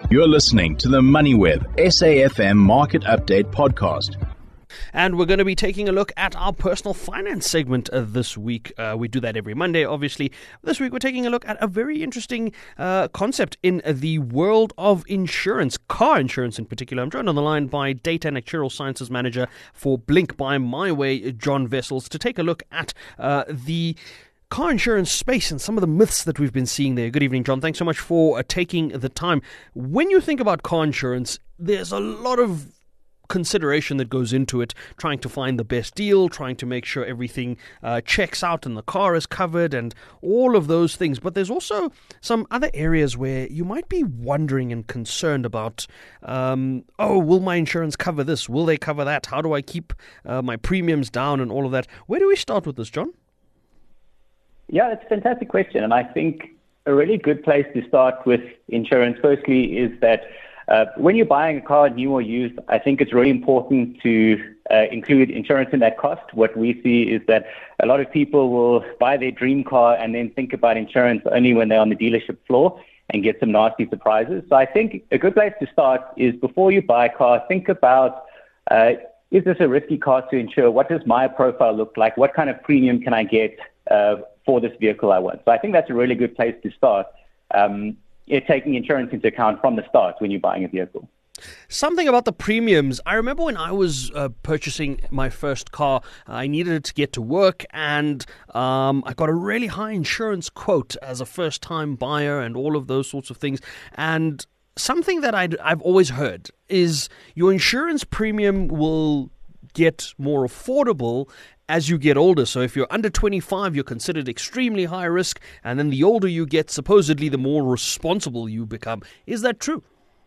You're listening to the MoneyWeb SAFM Market Update Podcast. And we're going to be taking a look at our personal finance segment this week. We do that every Monday, obviously. This week, we're taking a look at a very interesting concept in the world of insurance, car insurance in particular. I'm joined on the line by Data and Actuarial Sciences Manager for Blink by MyWay, John Wessels, to take a look at the car insurance space and some of the myths that we've been seeing there. Good evening, John. Thanks so much for taking the time. When you think about car insurance, there's a lot of consideration that goes into it, trying to find the best deal, trying to make sure everything checks out and the car is covered and all of those things. But there's also some other areas where you might be wondering and concerned about, will my insurance cover this? Will they cover that? How do I keep my premiums down and all of that? Where do we start with this, John? Yeah, that's a fantastic question. And I think a really good place to start with insurance, firstly, is that when you're buying a car, new or used, I think it's really important to include insurance in that cost. What we see is that a lot of people will buy their dream car and then think about insurance only when they're on the dealership floor and get some nasty surprises. So I think a good place to start is before you buy a car, think about, is this a risky car to insure? What does my profile look like? What kind of premium can I get for this vehicle I want? So I think that's a really good place to start. Taking insurance into account from the start when you're buying a vehicle. Something about the premiums. I remember when I was purchasing my first car, I needed it to get to work, and I got a really high insurance quote as a first-time buyer and all of those sorts of things. And something that I've always heard is your insurance premium will get more affordable as you get older. So if you're under 25, you're considered extremely high risk, and then the older you get, supposedly the more responsible you become. Is that true?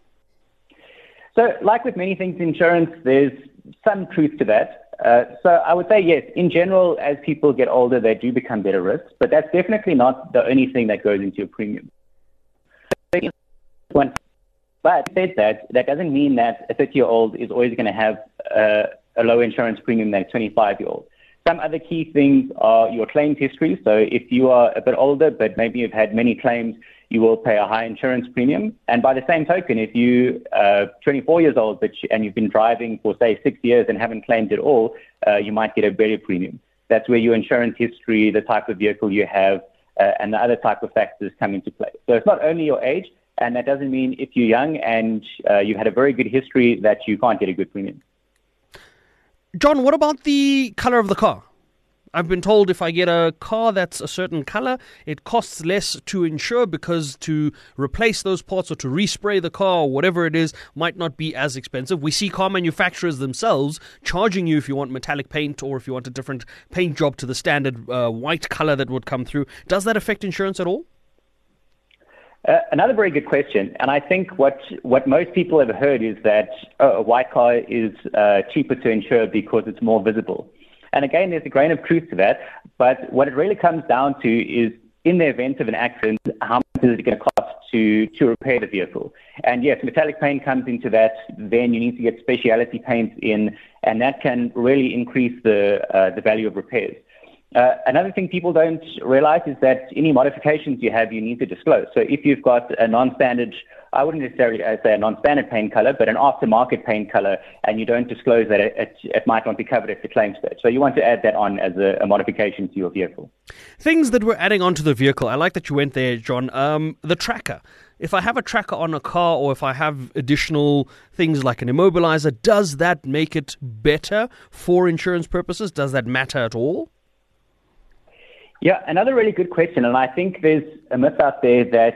So like with many things in insurance, there's some truth to that. So I would say yes, in general, as people get older, they do become better risks, but that's definitely not the only thing that goes into your premium. But said that doesn't mean that a 30-year-old is always going to have a low insurance premium than a 25-year-old. Some other key things are your claims history. So if you are a bit older, but maybe you've had many claims, you will pay a high insurance premium. And by the same token, if you are 24 years old and you've been driving for, say, 6 years and haven't claimed at all, you might get a better premium. That's where your insurance history, the type of vehicle you have, and the other type of factors come into play. So it's not only your age, and that doesn't mean if you're young and you had a very good history that you can't get a good premium. John, what about the color of the car? I've been told if I get a car that's a certain color, it costs less to insure because to replace those parts or to respray the car or whatever it is might not be as expensive. We see car manufacturers themselves charging you if you want metallic paint or if you want a different paint job to the standard white color that would come through. Does that affect insurance at all? Another very good question, and I think what most people have heard is that a white car is cheaper to insure because it's more visible. And again, there's a grain of truth to that, but what it really comes down to is in the event of an accident, how much is it going to cost to repair the vehicle? And yes, metallic paint comes into that, then you need to get specialty paints in, and that can really increase the value of repairs. Another thing people don't realize is that any modifications you have, you need to disclose. So if you've got a non-standard, I wouldn't necessarily say a non-standard paint color, but an aftermarket paint color, and you don't disclose that it might not be covered at the claim stage. So you want to add that on as a modification to your vehicle. Things that we're adding onto the vehicle. I like that you went there, John. The tracker. If I have a tracker on a car or if I have additional things like an immobilizer, does that make it better for insurance purposes? Does that matter at all? Yeah, another really good question, and I think there's a myth out there that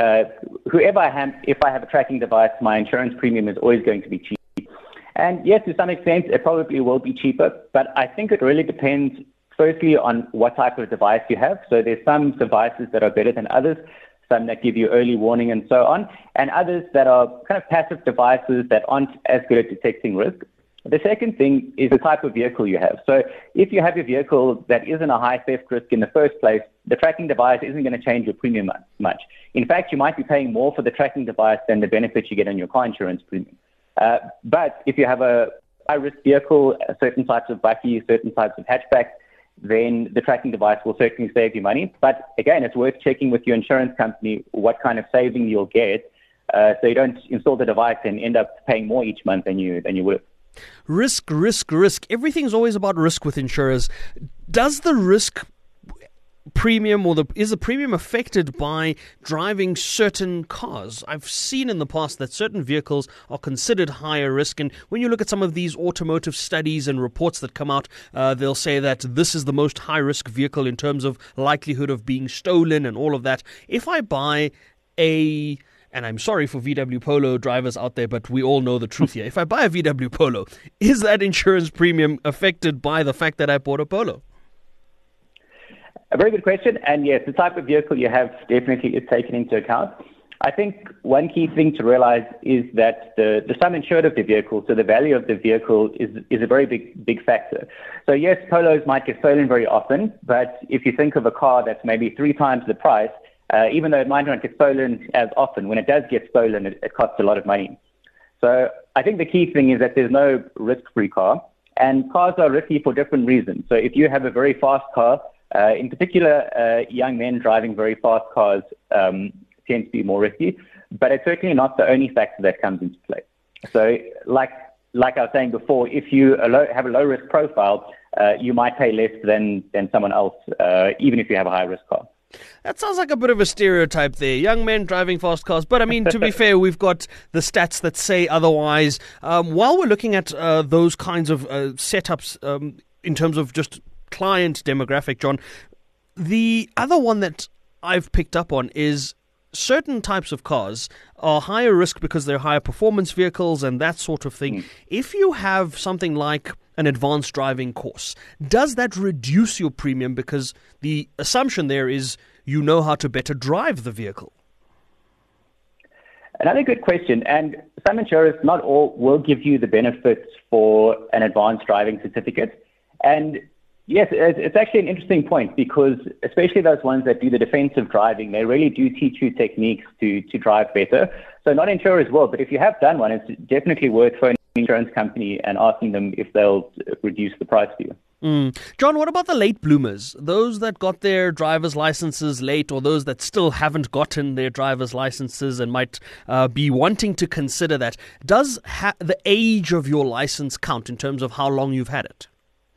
if I have a tracking device, my insurance premium is always going to be cheap. And yes, to some extent, it probably will be cheaper, but I think it really depends, firstly, on what type of device you have. So there's some devices that are better than others, some that give you early warning and so on, and others that are kind of passive devices that aren't as good at detecting risk. The second thing is the type of vehicle you have. So if you have a vehicle that isn't a high theft risk in the first place, the tracking device isn't going to change your premium much. In fact, you might be paying more for the tracking device than the benefits you get on your car insurance premium. But if you have a high-risk vehicle, certain types of bakkie, certain types of hatchbacks, then the tracking device will certainly save you money. But again, it's worth checking with your insurance company what kind of saving you'll get so you don't install the device and end up paying more each month than you would have. Risk, risk, risk. Everything's always about risk with insurers. Does the risk premium is the premium affected by driving certain cars? I've seen in the past that certain vehicles are considered higher risk, and when you look at some of these automotive studies and reports that come out, they'll say that this is the most high risk vehicle in terms of likelihood of being stolen and all of that. If I buy and I'm sorry for VW Polo drivers out there, but we all know the truth here. If I buy a VW Polo, is that insurance premium affected by the fact that I bought a Polo? A very good question. And yes, the type of vehicle you have definitely is taken into account. I think one key thing to realize is that the sum insured of the vehicle, so the value of the vehicle, is a very big factor. So yes, Polos might get stolen very often, but if you think of a car that's maybe 3 times the price, even though it might not get stolen as often, when it does get stolen, it costs a lot of money. So I think the key thing is that there's no risk-free car, and cars are risky for different reasons. So if you have a very fast car, in particular, young men driving very fast cars tend to be more risky, but it's certainly not the only factor that comes into play. So like I was saying before, if you have a low-risk profile, you might pay less than someone else, even if you have a high-risk car. That sounds like a bit of a stereotype there. Young men driving fast cars. But I mean, to be fair, we've got the stats that say otherwise. While we're looking at those kinds of setups in terms of just client demographic, John, the other one that I've picked up on is certain types of cars are higher risk because they're higher performance vehicles and that sort of thing. If you have something like an advanced driving course, does that reduce your premium because the assumption there is you know how to better drive the vehicle? Another good question, and some insurers, not all, will give you the benefits for an advanced driving certificate. And yes, it's actually an interesting point because especially those ones that do the defensive driving, they really do teach you techniques to drive better. So not insurers will, but if you have done one, it's definitely worth phoning the insurance company and asking them if they'll reduce the price for you. John, what about the late bloomers? Those that got their driver's licenses late, or those that still haven't gotten their driver's licenses and might be wanting to consider that. Does the age of your license count in terms of how long you've had it?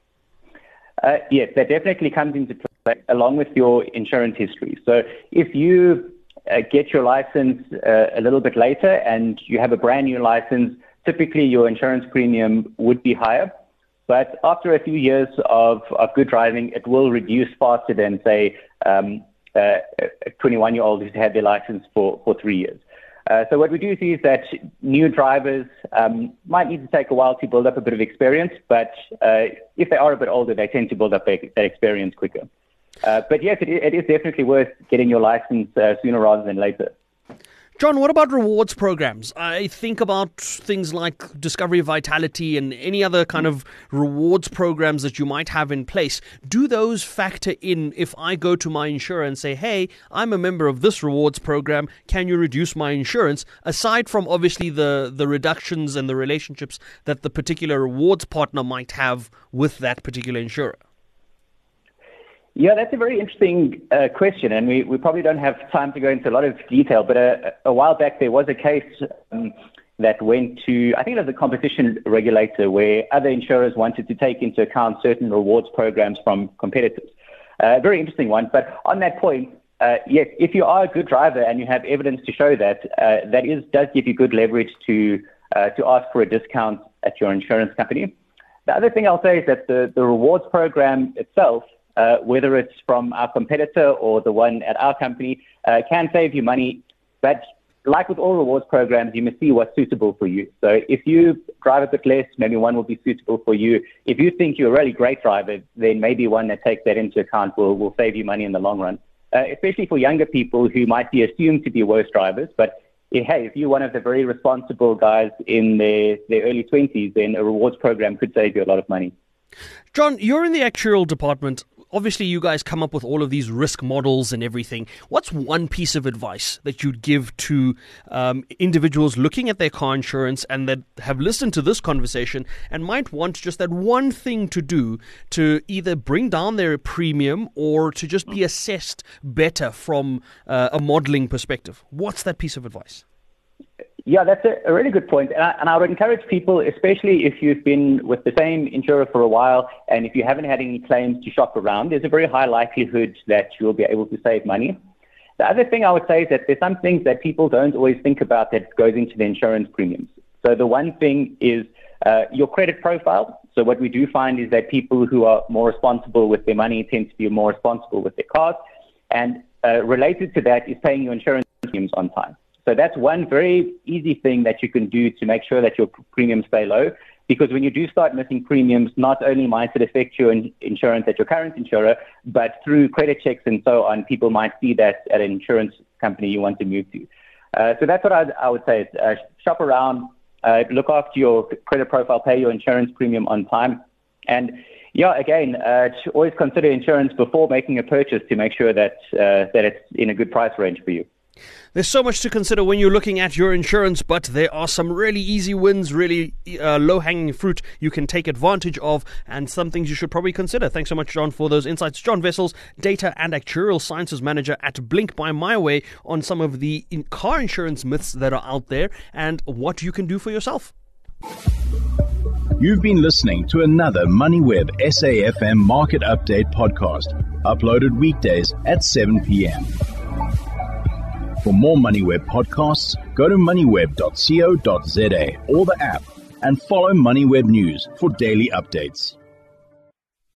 Yes, that definitely comes into play along with your insurance history. So if you get your license a little bit later and you have a brand new license, typically your insurance premium would be higher. But after a few years of good driving, it will reduce faster than, say, a 21-year-old who's had their license for 3 years. So what we do see is that new drivers might need to take a while to build up a bit of experience, but if they are a bit older, they tend to build up that experience quicker. But yes, it is definitely worth getting your license sooner rather than later. John, what about rewards programs? I think about things like Discovery Vitality and any other kind of rewards programs that you might have in place. Do those factor in if I go to my insurer and say, hey, I'm a member of this rewards program, can you reduce my insurance? Aside from obviously the reductions and the relationships that the particular rewards partner might have with that particular insurer. Yeah, that's a very interesting question, and we probably don't have time to go into a lot of detail, but a while back there was a case that went to, I think it was a competition regulator, where other insurers wanted to take into account certain rewards programs from competitors. Very interesting one, but on that point, yes, if you are a good driver and you have evidence to show that, does give you good leverage to ask for a discount at your insurance company. The other thing I'll say is that the rewards program itself, whether it's from our competitor or the one at our company, can save you money. But like with all rewards programs, you must see what's suitable for you. So if you drive a bit less, maybe one will be suitable for you. If you think you're a really great driver, then maybe one that takes that into account will save you money in the long run, especially for younger people who might be assumed to be worse drivers. But hey, if you're one of the very responsible guys in their early 20s, then a rewards program could save you a lot of money. John, you're in the actuarial department. Obviously, you guys come up with all of these risk models and everything. What's one piece of advice that you'd give to individuals looking at their car insurance and that have listened to this conversation and might want just that one thing to do to either bring down their premium or to just be assessed better from a modeling perspective? What's that piece of advice? Yeah, that's a really good point. And I would encourage people, especially if you've been with the same insurer for a while and if you haven't had any claims, to shop around. There's a very high likelihood that you'll be able to save money. The other thing I would say is that there's some things that people don't always think about that goes into the insurance premiums. So the one thing is your credit profile. So what we do find is that people who are more responsible with their money tend to be more responsible with their cars. And related to that is paying your insurance premiums on time. So that's one very easy thing that you can do to make sure that your premiums stay low. Because when you do start missing premiums, not only might it affect your insurance at your current insurer, but through credit checks and so on, people might see that at an insurance company you want to move to. So that's what I would say. Is, shop around, look after your credit profile, pay your insurance premium on time. And yeah, again, always consider insurance before making a purchase to make sure that it's in a good price range for you. There's so much to consider when you're looking at your insurance, but there are some really easy wins, really low-hanging fruit you can take advantage of, and some things you should probably consider. Thanks so much, John, for those insights. John Wessels, Data and Actuarial Sciences Manager at Blink by MyWay, on some of the car insurance myths that are out there and what you can do for yourself. You've been listening to another MoneyWeb SAFM Market Update podcast, uploaded weekdays at 7 p.m. For more MoneyWeb podcasts, go to moneyweb.co.za or the app and follow MoneyWeb News for daily updates.